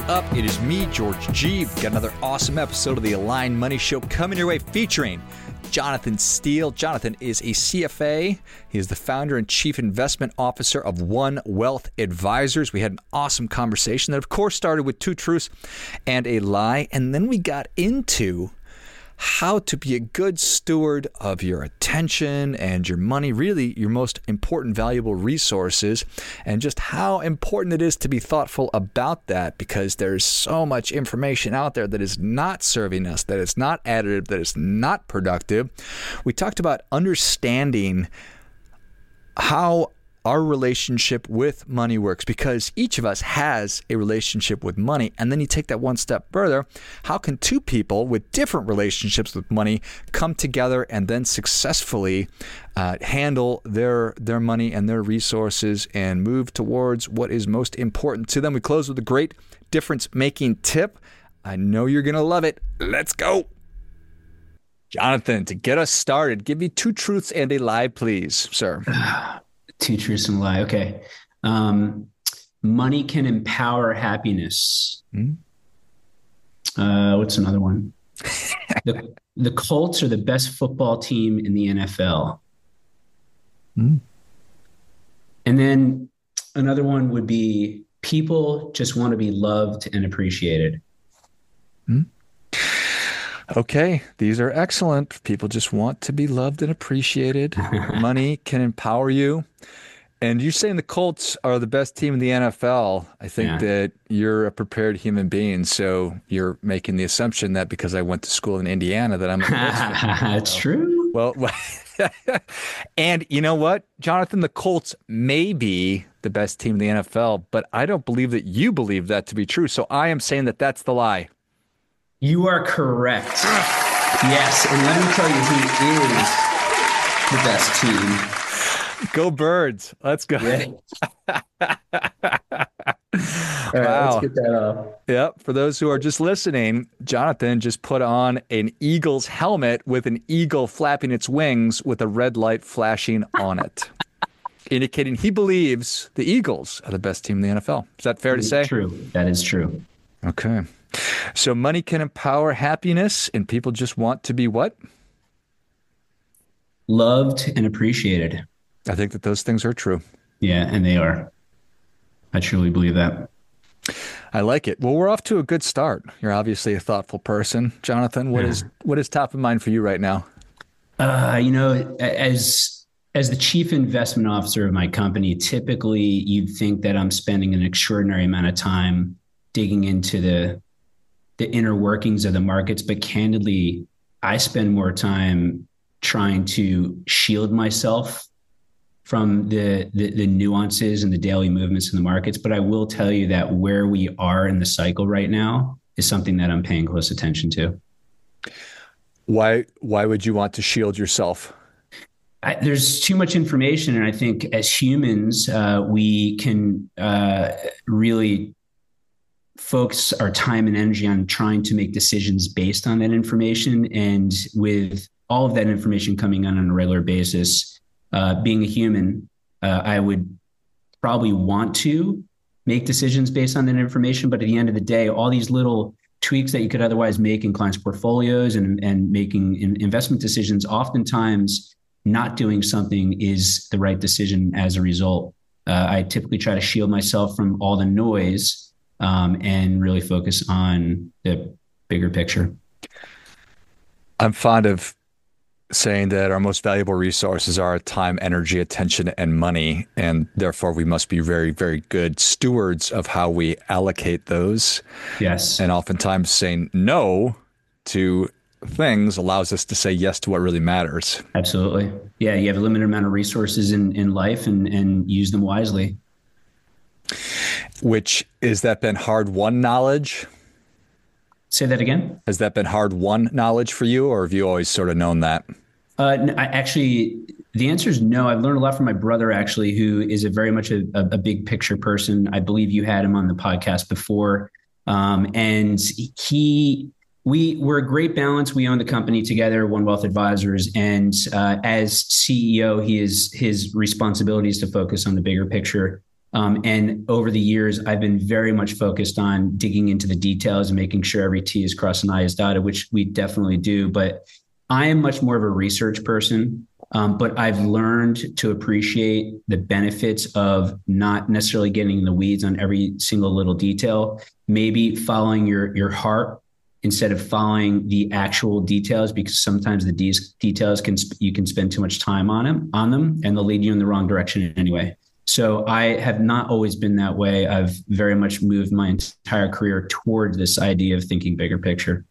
up? It is me, George G. We've got another awesome episode of the Aligned Money Show coming your way featuring Jonathan Steele. Jonathan is a CFA. He is the founder and chief investment officer of One Wealth Advisors. We had an awesome conversation that, of course, started with two truths and a lie. And then we got into how to be a good steward of your attention and your money, really your most important, valuable resources, and just how important it is to be thoughtful about that, because there's so much information out there that is not serving us, that is not additive, that is not productive. We talked about understanding how our relationship with money works, because each of us has a relationship with money. And then you take that one step further. How can two people with different relationships with money come together and then successfully handle their money and their resources and move towards what is most important to them? We close with a great difference-making tip. I know you're going to love it. Let's go. Jonathan, to get us started, give me two truths and a lie, please, sir. Two truths and a lie. Okay. Money can empower happiness. What's another one? The Colts are the best football team in the NFL. And then another one would be people just want to be loved and appreciated. Okay, these are excellent. People just want to be loved and appreciated. Money can empower you. And you're saying the Colts are the best team in the NFL. I think that you're a prepared human being. So you're making the assumption that because I went to school in Indiana that I'm a That's true. Well, and you know what, Jonathan, the Colts may be the best team in the NFL, but I don't believe that you believe that to be true. So I am saying that that's the lie. You are correct. Yes, and let me tell you, he is the best team. Go Birds. Let's go. Yeah. All right, let's get that off. Yep. For those who are just listening, Jonathan just put on an Eagles helmet with an eagle flapping its wings with a red light flashing on it, indicating he believes the Eagles are the best team in the NFL. Is that fair to say? True. That is true. Okay. So money can empower happiness, and people just want to be what? Loved and appreciated. I think that those things are true. Yeah, and they are. I truly believe that. I like it. Well, we're off to a good start. You're obviously a thoughtful person. Jonathan, what is top of mind for you right now? As the chief investment officer of my company, typically you'd think that I'm spending an extraordinary amount of time digging into the inner workings of the markets, but candidly, I spend more time trying to shield myself from the nuances and the daily movements in the markets. But I will tell you that where we are in the cycle right now is something that I'm paying close attention to. Why would you want to shield yourself? There's too much information. And I think as humans, we can really focus our time and energy on trying to make decisions based on that information. And with all of that information coming on a regular basis, being a human, I would probably want to make decisions based on that information. But at the end of the day, all these little tweaks that you could otherwise make in clients' portfolios and making investment decisions, oftentimes not doing something is the right decision as a result. I typically try to shield myself from all the noise and really focus on the bigger picture. I'm fond of saying that our most valuable resources are time, energy, attention, and money, and therefore we must be very, very good stewards of how we allocate those. Yes. And oftentimes saying no to things allows us to say yes to what really matters. Absolutely. Yeah, you have a limited amount of resources in life and use them wisely. Which, has that been hard-won knowledge? Say that again? Has that been hard-won knowledge for you, or have you always sort of known that? Actually, the answer is no. I've learned a lot from my brother, actually, who is a very much a big picture person. I believe you had him on the podcast before. And we're a great balance. We own the company together, One Wealth Advisors. And as CEO, his responsibility is to focus on the bigger picture. And over the years, I've been very much focused on digging into the details and making sure every T is crossed and I is dotted, which we definitely do. But I am much more of a research person. But I've learned to appreciate the benefits of not necessarily getting in the weeds on every single little detail, maybe following your heart instead of following the actual details, because sometimes the details you can spend too much time on them, and they'll lead you in the wrong direction anyway. So I have not always been that way. I've very much moved my entire career toward this idea of thinking bigger picture.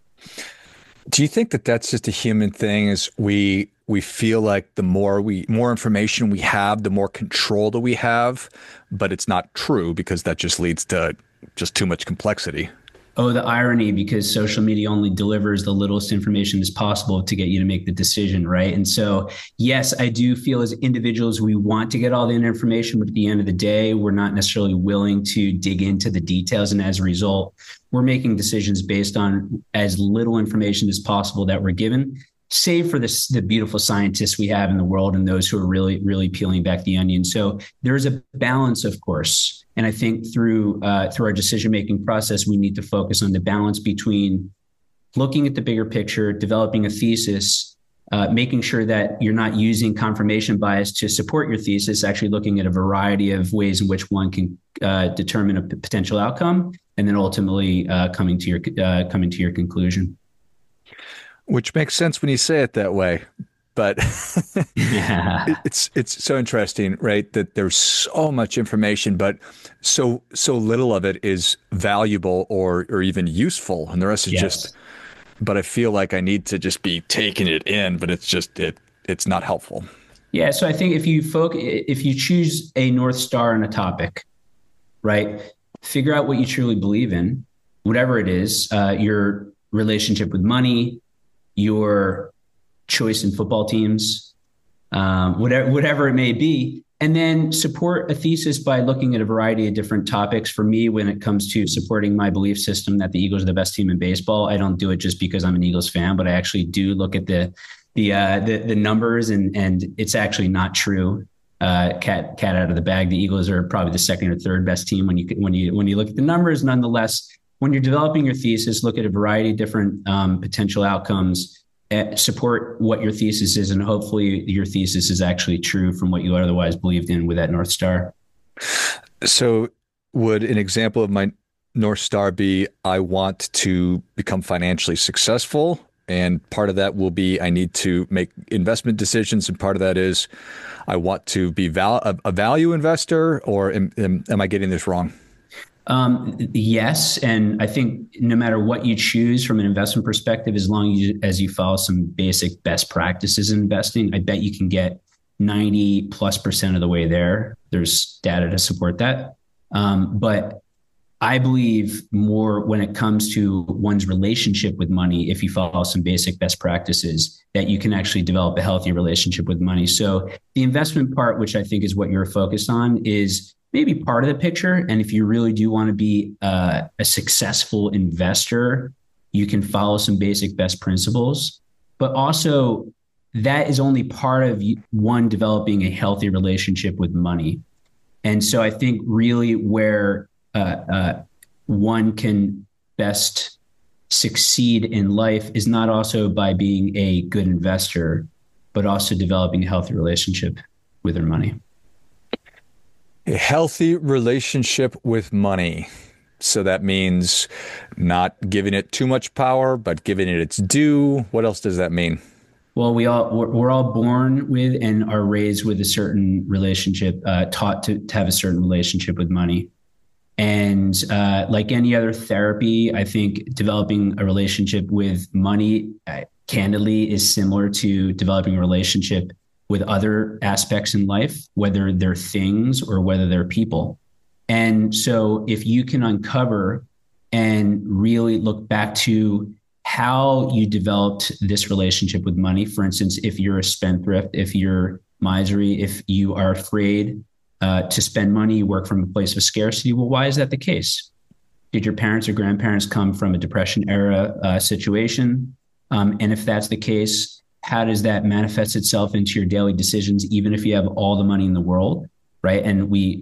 Do you think that that's just a human thing? Is we feel like the more information we have, the more control that we have, but it's not true because that just leads to just too much complexity. Oh, the irony, because social media only delivers the littlest information as possible to get you to make the decision, right? And so, yes, I do feel as individuals, we want to get all the information, but at the end of the day, we're not necessarily willing to dig into the details. And as a result, we're making decisions based on as little information as possible that we're given, save for the beautiful scientists we have in the world and those who are really, really peeling back the onion. So there's a balance, of course. And I think through our decision-making process, we need to focus on the balance between looking at the bigger picture, developing a thesis, making sure that you're not using confirmation bias to support your thesis, actually looking at a variety of ways in which one can determine a potential outcome, and then ultimately coming to your conclusion. Which makes sense when you say it that way. But Yeah. it's so interesting, right? That there's so much information, but so little of it is valuable or even useful, and the rest is Yes. just. But I feel like I need to just be taking it in, but it's not helpful. Yeah. So I think if you choose a North Star on a topic, right, figure out what you truly believe in, whatever it is, your relationship with money, your choice in football teams, whatever it may be, and then support a thesis by looking at a variety of different topics. For me, when it comes to supporting my belief system that the Eagles are the best team in baseball, I don't do it just because I'm an Eagles fan, but I actually do look at the numbers, and it's actually not true. Cat out of the bag. The Eagles are probably the second or third best team when you look at the numbers. Nonetheless, when you're developing your thesis, look at a variety of different potential outcomes. Support what your thesis is, and hopefully your thesis is actually true from what you otherwise believed in with that North Star. So would an example of my North Star be I want to become financially successful, and part of that will be I need to make investment decisions, and part of that is I want to be a value investor, or am I getting this wrong? Yes. And I think no matter what you choose from an investment perspective, as long as you follow some basic best practices in investing, I bet you can get 90+% of the way there. There's data to support that. But I believe more when it comes to one's relationship with money, if you follow some basic best practices, that you can actually develop a healthy relationship with money. So the investment part, which I think is what you're focused on, is maybe part of the picture. And if you really do want to be a successful investor, you can follow some basic best principles. But also, that is only part of one developing a healthy relationship with money. And so I think really where one can best succeed in life is not also by being a good investor, but also developing a healthy relationship with their money. A healthy relationship with money. So that means not giving it too much power, but giving it its due. What else does that mean? Well, we're all born with and are raised with a certain relationship, taught to have a certain relationship with money. And like any other therapy, I think developing a relationship with money, candidly, is similar to developing a relationship with other aspects in life, whether they're things or whether they're people. And so if you can uncover and really look back to how you developed this relationship with money, for instance, if you're a spendthrift, if you're miserly, if you are afraid to spend money, you work from a place of scarcity. Well, why is that the case? Did your parents or grandparents come from a Depression era situation? And if that's the case, how does that manifest itself into your daily decisions, even if you have all the money in the world, right? And we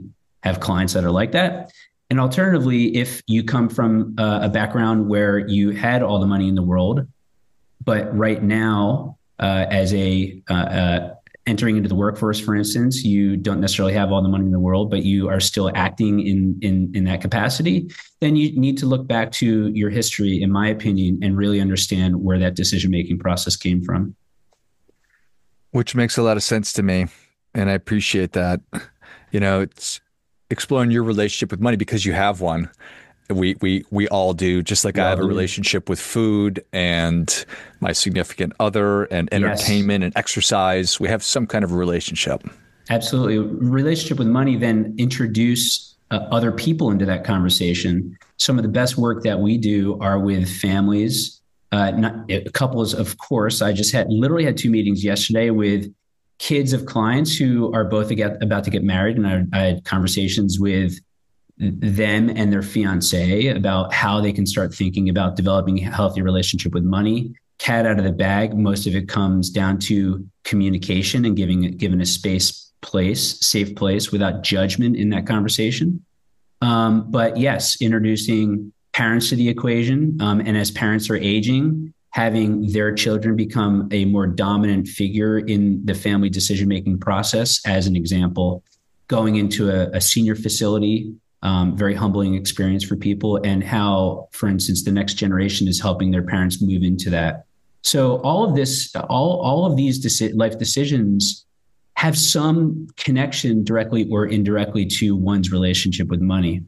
have clients that are like that. And alternatively, if you come from a background where you had all the money in the world, but right now, as a entering into the workforce, for instance, you don't necessarily have all the money in the world, but you are still acting in that capacity, then you need to look back to your history, in my opinion, and really understand where that decision-making process came from. Which makes a lot of sense to me. And I appreciate that. It's exploring your relationship with money because you have one. We all do, just like I have a relationship with food and my significant other and entertainment and exercise. We have some kind of a relationship. Absolutely. Relationship with money, then introduce other people into that conversation. Some of the best work that we do are with families, not couples, of course. I just literally had 2 meetings yesterday with kids of clients who are both about to get married. And I had conversations with them and their fiance about how they can start thinking about developing a healthy relationship with money. Cat out of the bag. Most of it comes down to communication and given a safe place without judgment in that conversation. But yes, introducing parents to the equation. And as parents are aging, having their children become a more dominant figure in the family decision-making process. As an example, going into a senior facility, very humbling experience for people, and how, for instance, the next generation is helping their parents move into that. So all of these life decisions have some connection directly or indirectly to one's relationship with money.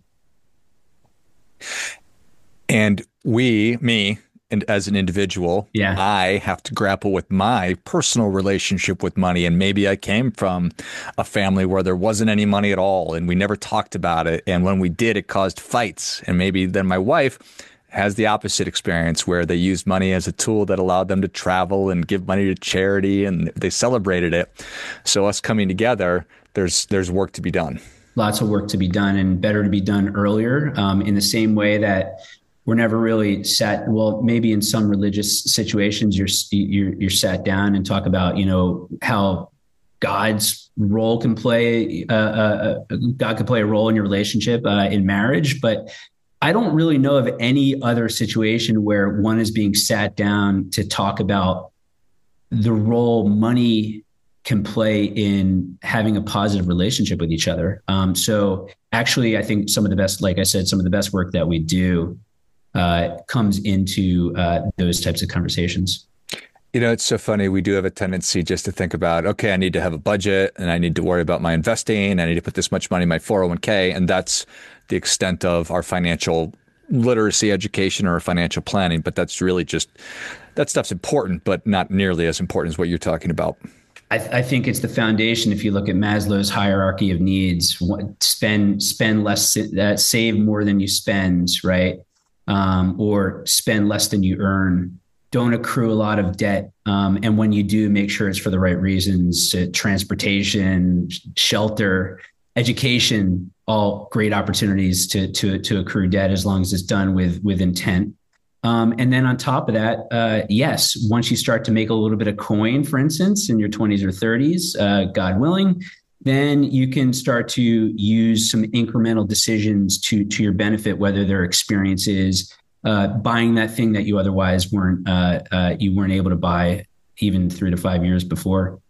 And and as an individual, I have to grapple with my personal relationship with money. And maybe I came from a family where there wasn't any money at all, and we never talked about it. And when we did, it caused fights. And maybe then my wife has the opposite experience, where they used money as a tool that allowed them to travel and give money to charity, and they celebrated it. So us coming together, there's work to be done. Lots of work to be done, and better to be done earlier, in the same way that we're never really maybe in some religious situations, you're sat down and talk about, how God's role can play, God can play a role in your relationship, in marriage. But I don't really know of any other situation where one is being sat down to talk about the role money can play in having a positive relationship with each other. So actually, I think some of the best work that we do comes into those types of conversations. It's so funny. We do have a tendency just to think about, okay, I need to have a budget and I need to worry about my investing. I need to put this much money in my 401k. And that's the extent of our financial literacy education or financial planning. But that's really that stuff's important, but not nearly as important as what you're talking about. I think it's the foundation. If you look at Maslow's hierarchy of needs, spend less, save more than you spend, right? Or spend less than you earn. Don't accrue a lot of debt. And when you do, make sure it's for the right reasons. Transportation, shelter, education, all great opportunities to accrue debt, as long as it's done with intent. And then on top of that, yes, once you start to make a little bit of coin, for instance, in your 20s or 30s, God willing, then you can start to use some incremental decisions to your benefit, whether they're experiences, buying that thing that you otherwise weren't able to buy even 3 to 5 years before.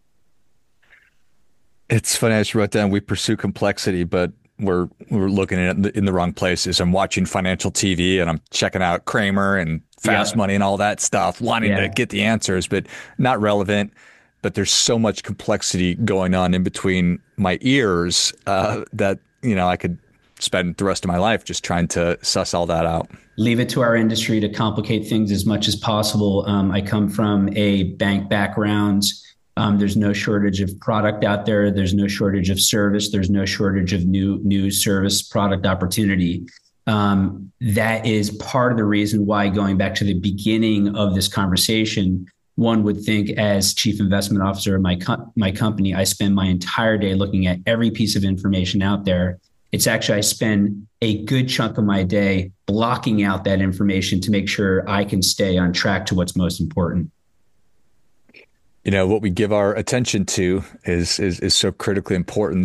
It's funny. I just wrote down, we pursue complexity, but we're looking at it in the wrong places. I'm watching financial TV and I'm checking out Kramer and Fast Money and all that stuff, wanting to get the answers, but not relevant. But there's so much complexity going on in between my ears that, I could spend the rest of my life just trying to suss all that out. Leave it to our industry to complicate things as much as possible. I come from a bank background. There's no shortage of product out there. There's no shortage of service. There's no shortage of new service product opportunity. That is part of the reason why, going back to the beginning of this conversation, one would think, as chief investment officer of my company, I spend my entire day looking at every piece of information out there. It's actually, I spend a good chunk of my day blocking out that information to make sure I can stay on track to what's most important. What we give our attention to is so critically important.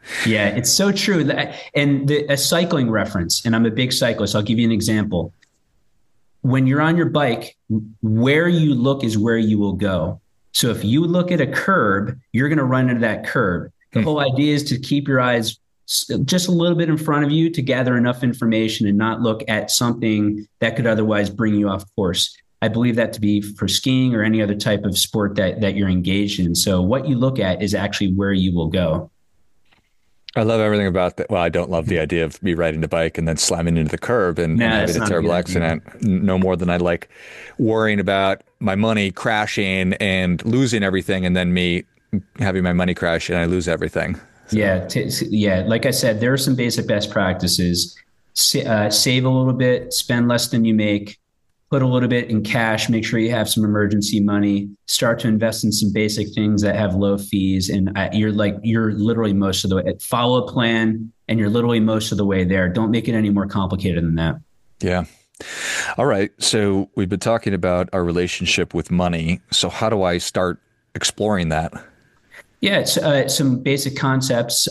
Yeah, it's so true. And a cycling reference, and I'm a big cyclist. I'll give you an example. When you're on your bike, where you look is where you will go. So if you look at a curb, you're going to run into that curb. The whole idea is to keep your eyes just a little bit in front of you to gather enough information and not look at something that could otherwise bring you off course. I believe that to be for skiing or any other type of sport that you're engaged in. So what you look at is actually where you will go. I love everything about that. Well, I don't love the idea of me riding a bike and then slamming into the curb and having a terrible accident. No more than I like worrying about my money crashing and losing everything, and then me having my money crash and I lose everything. So. Yeah. Like I said, there are some basic best practices. Save a little bit, spend less than you make, put a little bit in cash, make sure you have some emergency money, start to invest in some basic things that have low fees. And you're literally most of the way, follow a plan, and you're literally most of the way there. Don't make it any more complicated than that. Yeah. All right. So we've been talking about our relationship with money. So how do I start exploring that? Yeah, it's some basic concepts.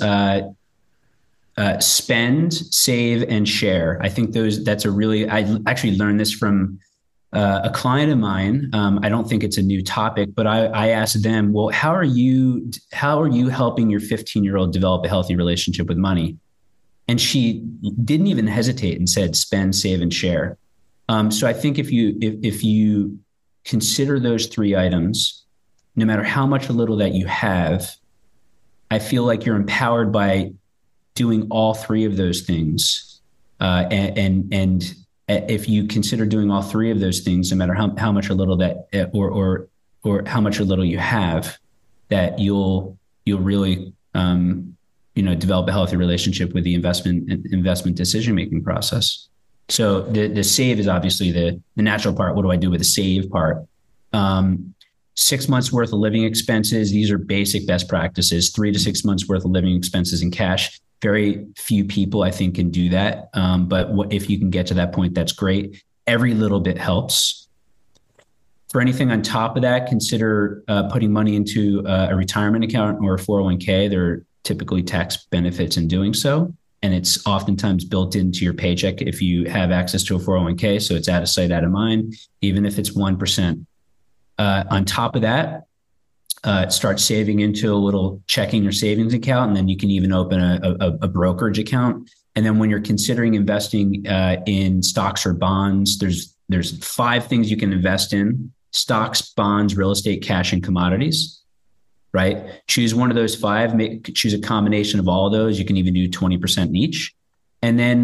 Spend, save, and share. I think I actually learned this from a client of mine. I don't think it's a new topic, but I asked them, well, how are you helping your 15-year-old develop a healthy relationship with money? And she didn't even hesitate and said, spend, save, and share. So I think if you consider those three items, no matter how much or little that you have, I feel like you're empowered by doing all three of those things. And if you consider doing all three of those things, no matter how much or little that, or how much or little you have, that you'll really, develop a healthy relationship with the investment decision-making process. So the save is obviously the natural part. What do I do with the save part? 6 months worth of living expenses. These are basic best practices. 3 to 6 months worth of living expenses in cash. Very few people, I think, can do that. But if you can get to that point, that's great. Every little bit helps. For anything on top of that, consider putting money into a retirement account or a 401k. There are typically tax benefits in doing so. And it's oftentimes built into your paycheck if you have access to a 401k. So it's out of sight, out of mind, even if it's 1%. On top of that, start saving into a little checking or savings account, and then you can even open a brokerage account. And then when you're considering investing in stocks or bonds, there's 5 things you can invest in: stocks, bonds, real estate, cash, and commodities. Right? Choose one of those 5. Choose a combination of all of those. You can even do 20% in each, and then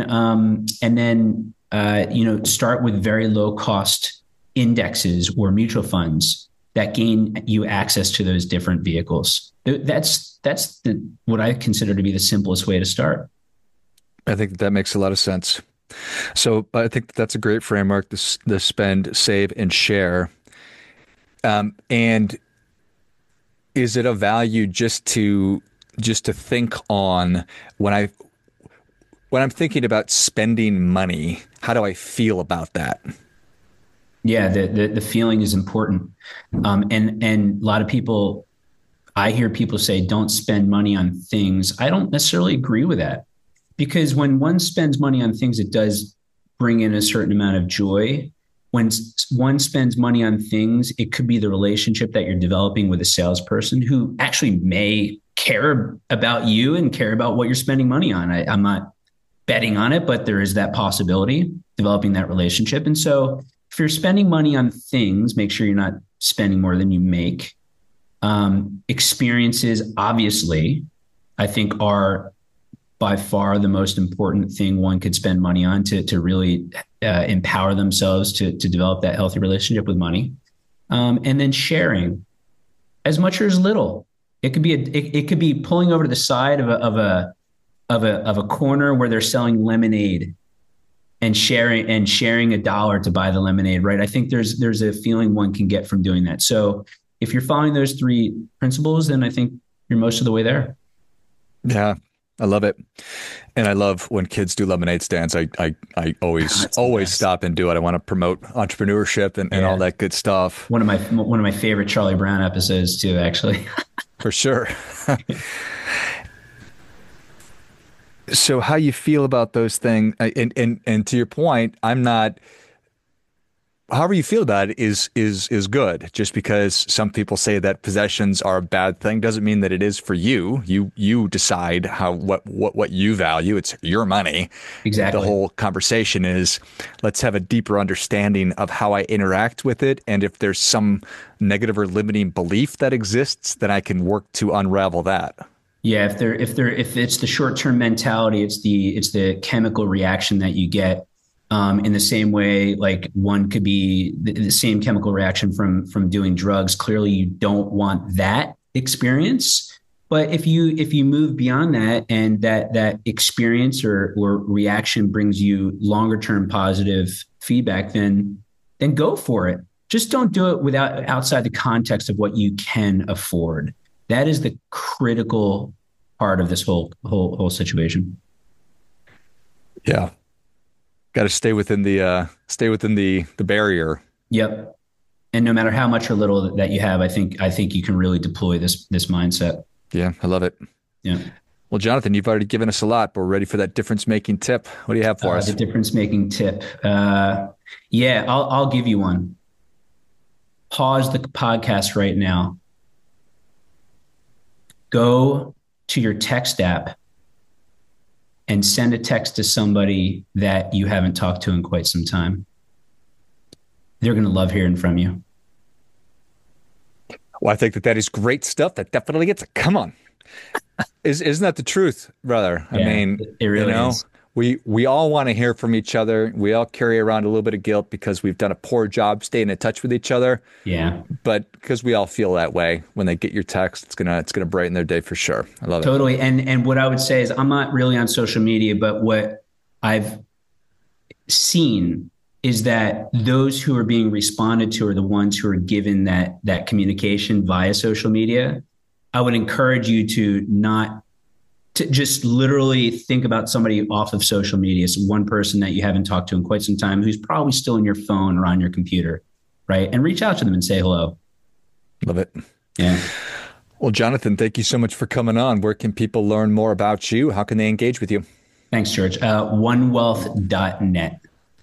start with very low cost indexes or mutual funds that gain you access to those different vehicles. That's what I consider to be the simplest way to start. I think that makes a lot of sense. So I think that's a great framework, the spend, save, and share. And is it of value just to think on when I'm thinking about spending money, how do I feel about that? Yeah, the feeling is important. And a lot of people, I hear people say, don't spend money on things. I don't necessarily agree with that, because when one spends money on things, it does bring in a certain amount of joy. When one spends money on things, it could be the relationship that you're developing with a salesperson who actually may care about you and care about what you're spending money on. I'm not betting on it, but there is that possibility, developing that relationship. And so if you're spending money on things, make sure you're not spending more than you make. Experiences, obviously, I think are by far the most important thing one could spend money on to really empower themselves to develop that healthy relationship with money. And then sharing, as much or as little. It could be pulling over to the side of a corner where they're selling lemonade and sharing $1 to buy the lemonade, right? I think there's a feeling one can get from doing that. So if you're following those 3 principles, then I think you're most of the way there. Yeah, I love it. And I love when kids do lemonade stands. I always stop and do it. I want to promote entrepreneurship and all that good stuff. One of my favorite Charlie Brown episodes too, actually. For sure. So how you feel about those things, and to your point, I'm not. However you feel about it is good. Just because some people say that possessions are a bad thing doesn't mean that it is for you. You decide what you value. It's your money. The Exactly. whole conversation is let's have a deeper understanding of how I interact with it, and if there's some negative or limiting belief that exists, then I can work to unravel that. Yeah, if it's the short term mentality, it's the chemical reaction that you get. In the same way, like one could be the same chemical reaction from doing drugs. Clearly, you don't want that experience. But if you move beyond that, and that experience or reaction brings you longer term positive feedback, then go for it. Just don't do it without outside the context of what you can afford. That is the critical part of this whole situation. Yeah. Got to stay within the barrier. Yep. And no matter how much or little that you have, I think you can really deploy this mindset. Yeah, I love it. Yeah. Well, Jonathan, you've already given us a lot, but we're ready for that difference making tip. What do you have for The us? difference making tip. Yeah, I'll give you one. Pause the podcast right now. Go to your text app and send a text to somebody that you haven't talked to in quite some time. They're going to love hearing from you. Well, I think that is great stuff. That definitely gets it. Come on. Isn't that the truth, brother? I Yeah, mean, it really is. we all want to hear from each other. We all carry around a little bit of guilt because we've done a poor job staying in touch with each other. Yeah, But because we all feel that way, when they get your text, it's gonna brighten their day for sure. I love it. totally. And what I would say is I'm not really on social media, but what I've seen is that those who are being responded to are the ones who are given that communication via social media. I would encourage you to not to just literally think about somebody off of social media. So one person that you haven't talked to in quite some time who's probably still in your phone or on your computer, right? And reach out to them and say hello. Love it. Yeah. Well, Jonathan, thank you so much for coming on. Where can people learn more about you? How can they engage with you? Thanks, George. Onewealth.net.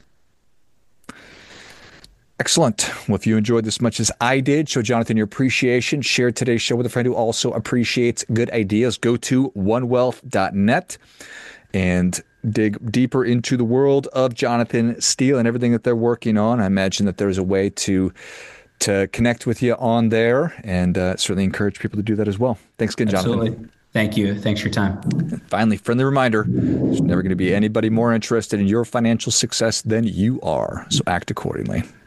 Excellent. Well, if you enjoyed this as much as I did, show Jonathan your appreciation. Share today's show with a friend who also appreciates good ideas. Go to onewealth.net and dig deeper into the world of Jonathan Steele and everything that they're working on. I imagine that there's a way to connect with you on there, and certainly encourage people to do that as well. Thanks again, Jonathan. Absolutely. Thank you. Thanks for your time. Finally, friendly reminder, there's never going to be anybody more interested in your financial success than you are. So act accordingly.